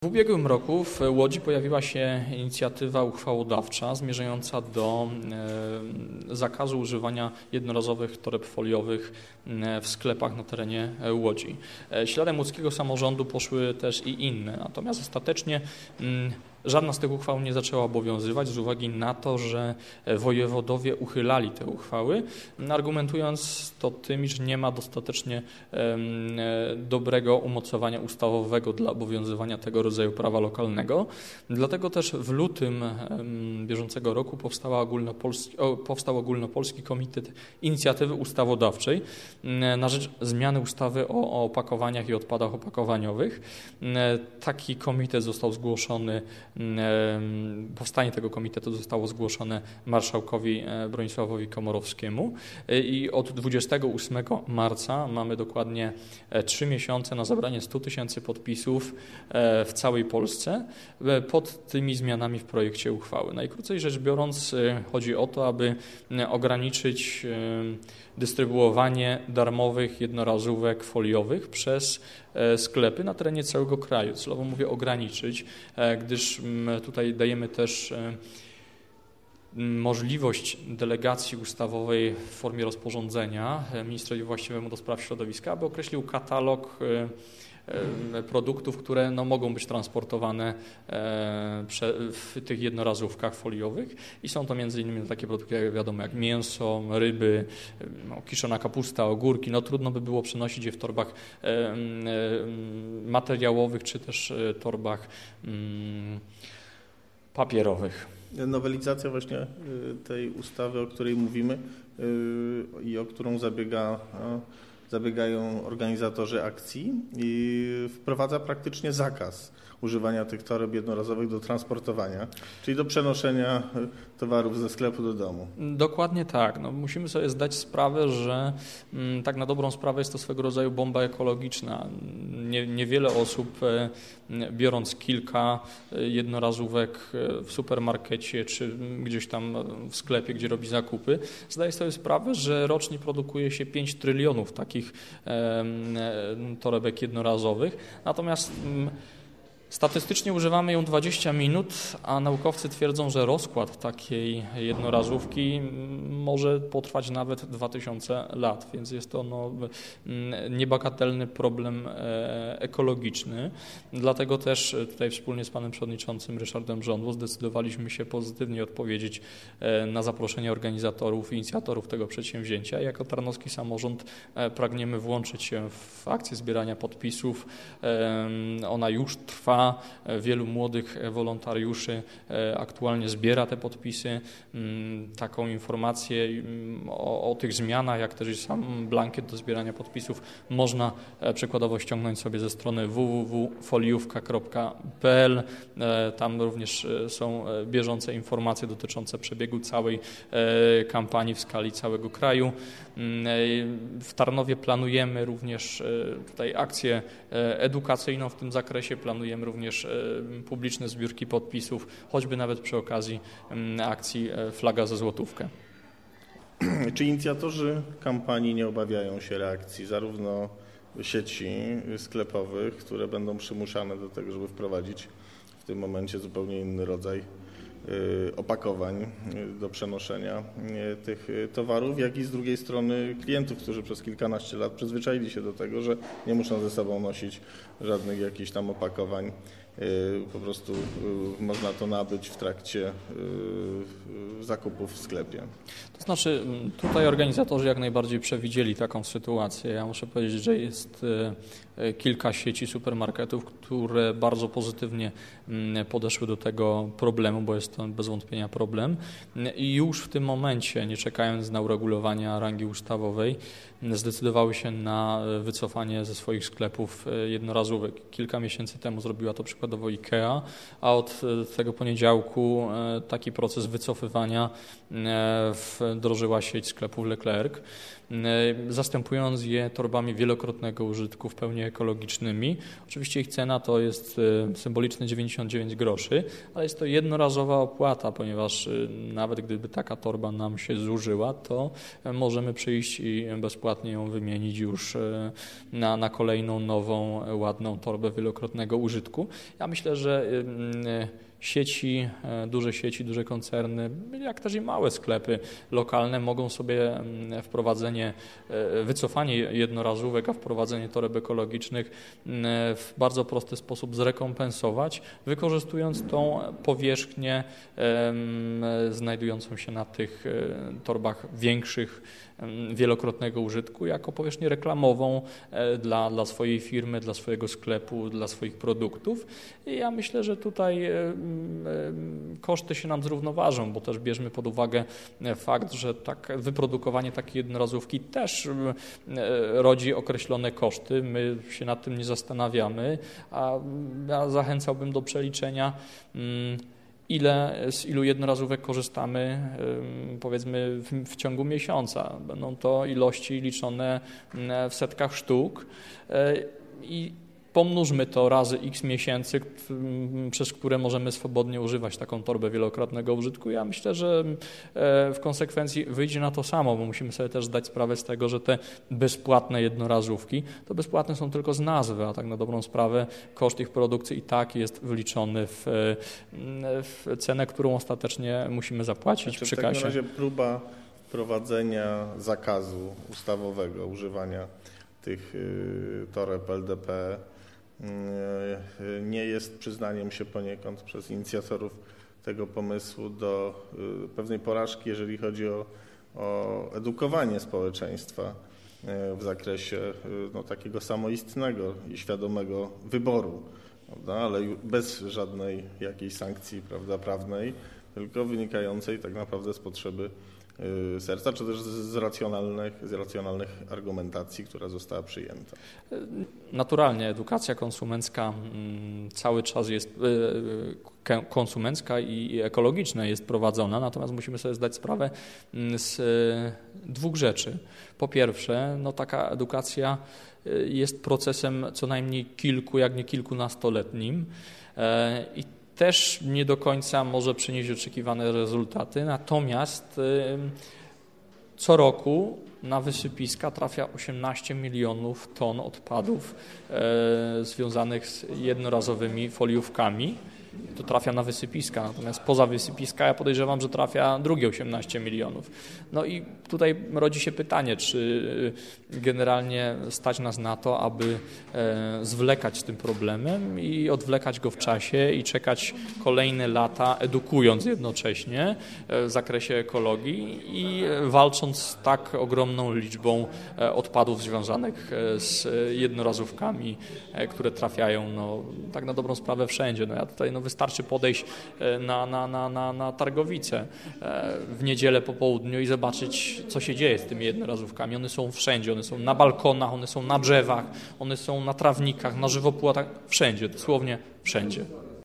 W ubiegłym roku w Łodzi pojawiła się inicjatywa uchwałodawcza zmierzająca do zakazu używania jednorazowych toreb foliowych w sklepach na terenie Łodzi. Śladem łódzkiego samorządu poszły też i inne, natomiast ostatecznie żadna z tych uchwał nie zaczęła obowiązywać z uwagi na to, że wojewodowie uchylali te uchwały, argumentując to tym, iż nie ma dostatecznie dobrego umocowania ustawowego dla obowiązywania tego rodzaju prawa lokalnego. Dlatego też w lutym bieżącego roku powstał Ogólnopolski Komitet Inicjatywy Ustawodawczej na rzecz zmiany ustawy o opakowaniach i odpadach opakowaniowych. Taki komitet został zgłoszony. Powstanie tego komitetu zostało zgłoszone marszałkowi Bronisławowi Komorowskiemu i od 28 marca mamy dokładnie 3 miesiące na zebranie 100 000 podpisów w całej Polsce pod tymi zmianami w projekcie uchwały. Najkrócej rzecz biorąc chodzi o to, aby ograniczyć dystrybuowanie darmowych jednorazówek foliowych przez sklepy na terenie całego kraju. Celowo mówię ograniczyć, gdyż tutaj dajemy też możliwość delegacji ustawowej w formie rozporządzenia ministrowi właściwemu do spraw środowiska, aby określił katalog produktów, które mogą być transportowane w tych jednorazówkach foliowych i są to m.in. takie produkty, jak wiadomo, jak mięso, ryby, kiszona kapusta, ogórki. Trudno by było przenosić je w torbach materiałowych czy też torbach papierowych. Nowelizacja właśnie tej ustawy, o której mówimy i o którą zabiegają organizatorzy akcji, i wprowadza praktycznie zakaz używania tych toreb jednorazowych do transportowania, czyli do przenoszenia towarów ze sklepu do domu. Dokładnie tak. Musimy sobie zdać sprawę, że tak na dobrą sprawę jest to swego rodzaju bomba ekologiczna. Niewiele osób, biorąc kilka jednorazówek w supermarkecie czy gdzieś tam w sklepie, gdzie robi zakupy, zdaje sobie sprawę, że rocznie produkuje się 5 trylionów takich torebek jednorazowych. Natomiast statystycznie używamy ją 20 minut, a naukowcy twierdzą, że rozkład takiej jednorazówki może potrwać nawet 2000 lat, więc jest to niebagatelny problem ekologiczny. Dlatego też tutaj wspólnie z panem przewodniczącym Ryszardem Żądło zdecydowaliśmy się pozytywnie odpowiedzieć na zaproszenie organizatorów i inicjatorów tego przedsięwzięcia. Jako Tarnowski Samorząd pragniemy włączyć się w akcję zbierania podpisów. Ona już trwa. Wielu młodych wolontariuszy aktualnie zbiera te podpisy. Taką informację o tych zmianach, jak też i sam blankiet do zbierania podpisów można przykładowo ściągnąć sobie ze strony www.foliówka.pl. Tam również są bieżące informacje dotyczące przebiegu całej kampanii w skali całego kraju. W Tarnowie planujemy również tutaj akcję edukacyjną w tym zakresie, planujemy również publiczne zbiórki podpisów, choćby nawet przy okazji akcji Flaga za złotówkę. Czy inicjatorzy kampanii nie obawiają się reakcji zarówno sieci sklepowych, które będą przymuszane do tego, żeby wprowadzić w tym momencie zupełnie inny rodzaj opakowań do przenoszenia tych towarów, jak i z drugiej strony klientów, którzy przez kilkanaście lat przyzwyczaili się do tego, że nie muszą ze sobą nosić żadnych jakichś tam opakowań. Po prostu można to nabyć w trakcie zakupów w sklepie. To znaczy tutaj organizatorzy jak najbardziej przewidzieli taką sytuację. Ja muszę powiedzieć, że jest kilka sieci supermarketów, które bardzo pozytywnie podeszły do tego problemu, bo jest to bez wątpienia problem i już w tym momencie, nie czekając na uregulowania rangi ustawowej, zdecydowały się na wycofanie ze swoich sklepów jednorazówek. Kilka miesięcy temu zrobiła to przykładowo IKEA, a od tego poniedziałku taki proces wycofywania wdrożyła sieć sklepów Leclerc. zastępując je torbami wielokrotnego użytku w pełni ekologicznymi. Oczywiście ich cena to jest symboliczne 99 groszy, ale jest to jednorazowa opłata, ponieważ nawet gdyby taka torba nam się zużyła, to możemy przyjść i bezpłatnie ją wymienić już na kolejną, nową, ładną torbę wielokrotnego użytku. Ja myślę, że sieci, duże koncerny, jak też i małe sklepy lokalne mogą sobie wycofanie jednorazówek, a wprowadzenie toreb ekologicznych w bardzo prosty sposób zrekompensować, wykorzystując tą powierzchnię znajdującą się na tych torbach większych, wielokrotnego użytku jako powierzchnię reklamową dla swojej firmy, dla swojego sklepu, dla swoich produktów. I ja myślę, że tutaj koszty się nam zrównoważą, bo też bierzmy pod uwagę fakt, że wyprodukowanie takiej jednorazówki też rodzi określone koszty. My się nad tym nie zastanawiamy, a ja zachęcałbym do przeliczenia, z ilu jednorazówek korzystamy, powiedzmy, w ciągu miesiąca. Będą to ilości liczone w setkach sztuk i pomnóżmy to razy x miesięcy, przez które możemy swobodnie używać taką torbę wielokrotnego użytku. Ja myślę, że w konsekwencji wyjdzie na to samo, bo musimy sobie też zdać sprawę z tego, że te bezpłatne jednorazówki to bezpłatne są tylko z nazwy, a tak na dobrą sprawę koszt ich produkcji i tak jest wliczony w cenę, którą ostatecznie musimy zapłacić przy kasie. W takim razie próba wprowadzenia zakazu ustawowego używania tych toreb LDPE nie jest przyznaniem się poniekąd przez inicjatorów tego pomysłu do pewnej porażki, jeżeli chodzi o edukowanie społeczeństwa w zakresie takiego samoistnego i świadomego wyboru, prawda? Ale bez żadnej jakiejś sankcji, prawda, prawnej, tylko wynikającej tak naprawdę z potrzeby serca, czy też z racjonalnych argumentacji, która została przyjęta. Naturalnie edukacja konsumencka cały czas jest konsumencka i ekologiczna jest prowadzona, natomiast musimy sobie zdać sprawę z dwóch rzeczy. Po pierwsze, taka edukacja jest procesem co najmniej jak nie kilkunastoletnim i też nie do końca może przynieść oczekiwane rezultaty, natomiast co roku na wysypiska trafia 18 milionów ton odpadów związanych z jednorazowymi foliówkami. To trafia na wysypiska, natomiast poza wysypiska ja podejrzewam, że trafia drugie 18 milionów. No i tutaj rodzi się pytanie, czy generalnie stać nas na to, aby zwlekać z tym problemem i odwlekać go w czasie i czekać kolejne lata, edukując jednocześnie w zakresie ekologii i walcząc z tak ogromną liczbą odpadów związanych z jednorazówkami, które trafiają tak na dobrą sprawę wszędzie. Ja tutaj wystarczy podejść na Targowicę w niedzielę po południu i zobaczyć, co się dzieje z tymi jednorazówkami. One są wszędzie, one są na balkonach, one są na drzewach, one są na trawnikach, na żywopłotach, wszędzie, dosłownie wszędzie.